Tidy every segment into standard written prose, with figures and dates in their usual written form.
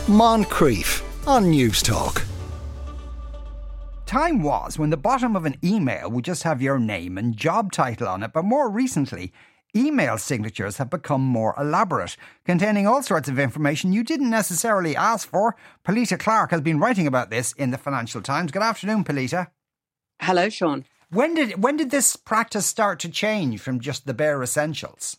Moncrief on News Talk. Time was when the bottom of an email would just have your name and job title on it, but more recently, email signatures have become more elaborate, containing all sorts of information you didn't necessarily ask for. Polita Clark has been writing about this in the Financial Times. Good afternoon, Polita. Hello, Sean. When did this practice start to change from just the bare essentials?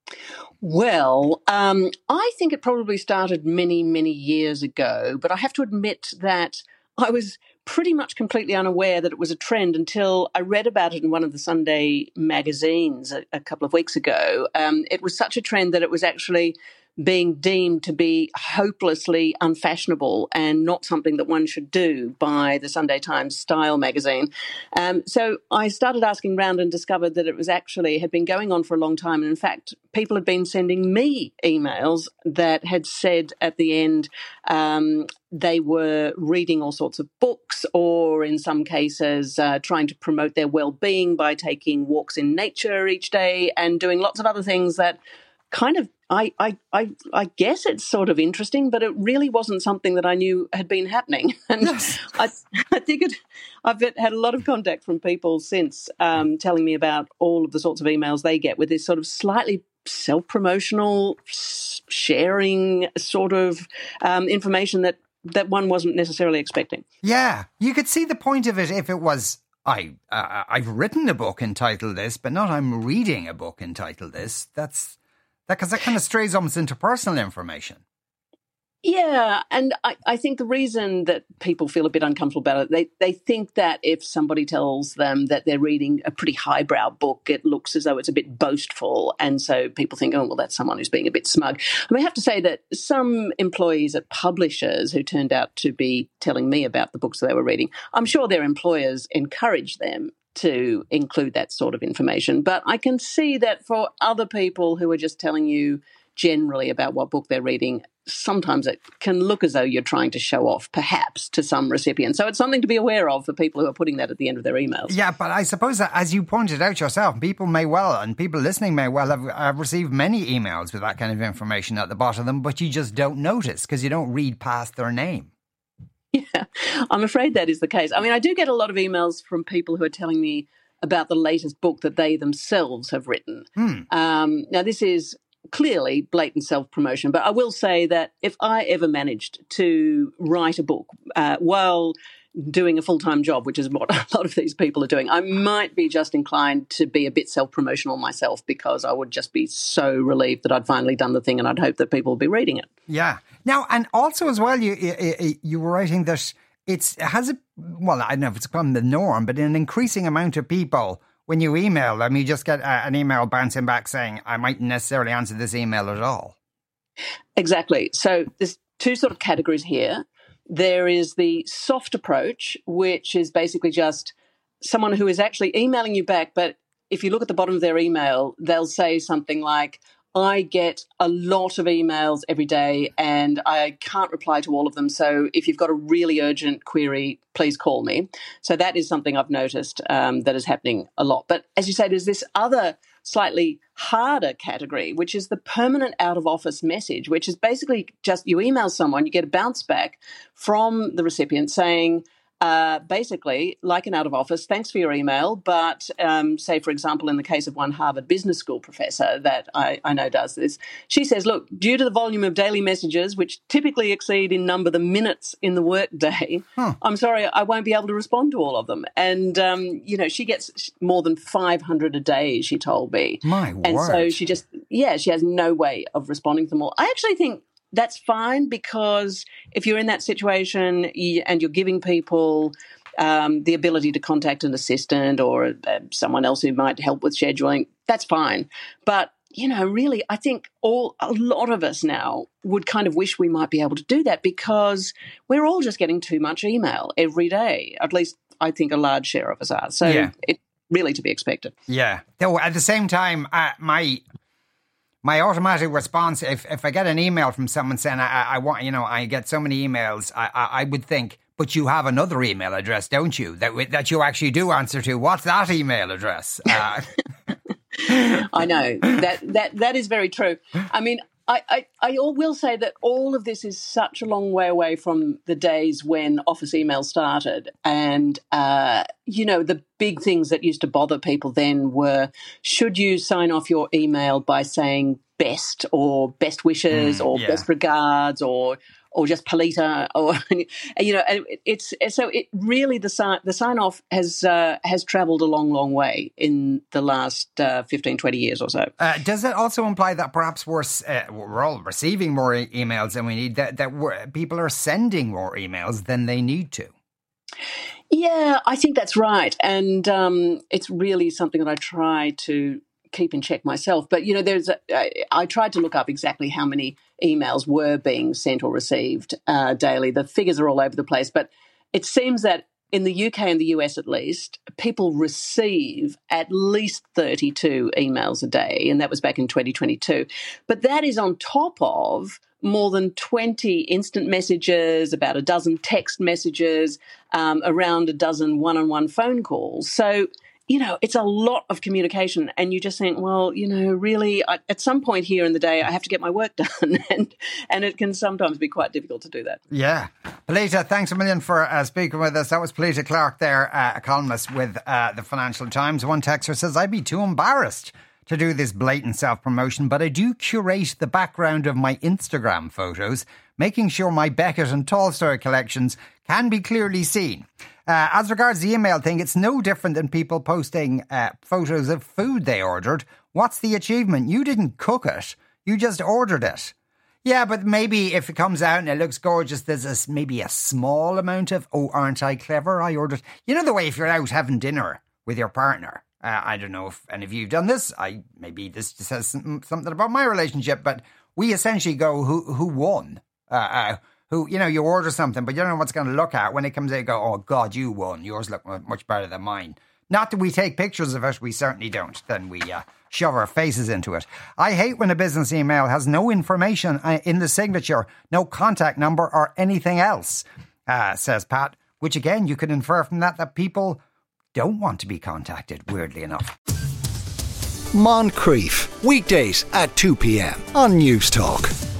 Well, I think it probably started many, many years ago, but I have to admit that I was pretty much completely unaware that it was a trend until I read about it in one of the Sunday magazines a couple of weeks ago. It was such a trend that it was actually being deemed to be hopelessly unfashionable and not something that one should do by the Sunday Times Style magazine. So I started asking around and discovered that had been going on for a long time. And in fact, people had been sending me emails that had said at the end they were reading all sorts of books, or in some cases trying to promote their well-being by taking walks in nature each day and doing lots of other things that kind of, I guess it's sort of interesting, but it really wasn't something that I knew had been happening. And yes. I think I've had a lot of contact from people since telling me about all of the sorts of emails they get with this sort of slightly self-promotional, sharing sort of information that one wasn't necessarily expecting. Yeah, you could see the point of it if it was, I've written a book entitled this, but not I'm reading a book entitled this. Because that kind of strays almost into personal information. Yeah, and I think the reason that people feel a bit uncomfortable about it, they think that if somebody tells them that they're reading a pretty highbrow book, it looks as though it's a bit boastful. And so people think, oh, well, that's someone who's being a bit smug. I mean, I have to say that some employees at publishers who turned out to be telling me about the books that they were reading, I'm sure their employers encourage them to include that sort of information. But I can see that for other people who are just telling you generally about what book they're reading, sometimes it can look as though you're trying to show off, perhaps, to some recipients. So it's something to be aware of for people who are putting that at the end of their emails. Yeah, but I suppose that, as you pointed out yourself, people listening may well have received many emails with that kind of information at the bottom of them, but you just don't notice because you don't read past their name. Yeah, I'm afraid that is the case. I mean, I do get a lot of emails from people who are telling me about the latest book that they themselves have written. Now, this is clearly blatant self-promotion, but I will say that if I ever managed to write a book while doing a full-time job, which is what a lot of these people are doing, I might be just inclined to be a bit self-promotional myself, because I would just be so relieved that I'd finally done the thing and I'd hope that people would be reading it. Yeah. Now, and also as well, you were writing that I don't know if it's become the norm, but an increasing amount of people, when you email them, you just get an email bouncing back saying, I mightn't necessarily answer this email at all. Exactly. So there's two sort of categories here. There is the soft approach, which is basically just someone who is actually emailing you back, but if you look at the bottom of their email, they'll say something like, I get a lot of emails every day and I can't reply to all of them. So if you've got a really urgent query, please call me. So that is something I've noticed that is happening a lot. But as you say, there's this other slightly harder category, which is the permanent out-of-office message, which is basically just you email someone, you get a bounce back from the recipient saying, basically, like an out-of-office, thanks for your email, but say, for example, in the case of one Harvard Business School professor that I know does this, she says, look, due to the volume of daily messages, which typically exceed in number the minutes in the workday, I'm sorry, I won't be able to respond to all of them. And, she gets more than 500 a day, she told me. My word. And so she has no way of responding to them all. I actually think that's fine, because if you're in that situation and you're giving people the ability to contact an assistant or someone else who might help with scheduling, that's fine. But, really, I think a lot of us now would kind of wish we might be able to do that, because we're all just getting too much email every day. At least I think a large share of us are. So it's really to be expected. Yeah. Though at the same time, my automatic response, if I get an email from someone saying I get so many emails, I would think, but you have another email address, don't you? That you actually do answer to. What's that email address? I know that is very true. I mean, I will say that all of this is such a long way away from the days when office email started. And, the big things that used to bother people then were, should you sign off your email by saying best or best wishes or best regards or just Polita, or it's so it really the sign off has travelled a long way in the last 15, 20 years or so. Does it also imply that perhaps we're all receiving more emails than we need? That people are sending more emails than they need to? Yeah, I think that's right, and it's really something that I try to keep in check myself. But, I tried to look up exactly how many emails were being sent or received daily. The figures are all over the place, but it seems that in the UK and the US at least, people receive at least 32 emails a day, and that was back in 2022. But that is on top of more than 20 instant messages, about a dozen text messages, around a dozen one-on-one phone calls. So, it's a lot of communication, and you just think, well, really, at some point here in the day, I have to get my work done, and it can sometimes be quite difficult to do that. Yeah. Polita, thanks a million for speaking with us. That was Polita Clark there, a columnist with the Financial Times. One texter says, I'd be too embarrassed to do this blatant self-promotion, but I do curate the background of my Instagram photos, making sure my Beckett and Tolstoy collections can be clearly seen. As regards the email thing, it's no different than people posting photos of food they ordered. What's the achievement? You didn't cook it. You just ordered it. Yeah, but maybe if it comes out and it looks gorgeous, there's maybe a small amount of, oh, aren't I clever? I ordered... the way if you're out having dinner with your partner. I don't know if any of you have done this. Maybe this just says something about my relationship, but we essentially go, who won? You order something, but you don't know what's going to look at. When it comes out, you go, oh, God, you won. Yours look much better than mine. Not that we take pictures of it. We certainly don't. Then we shove our faces into it. I hate when a business email has no information in the signature, no contact number or anything else, says Pat, which again, you could infer from that people don't want to be contacted, weirdly enough. Moncrief, weekdays at 2 p.m. on News Talk.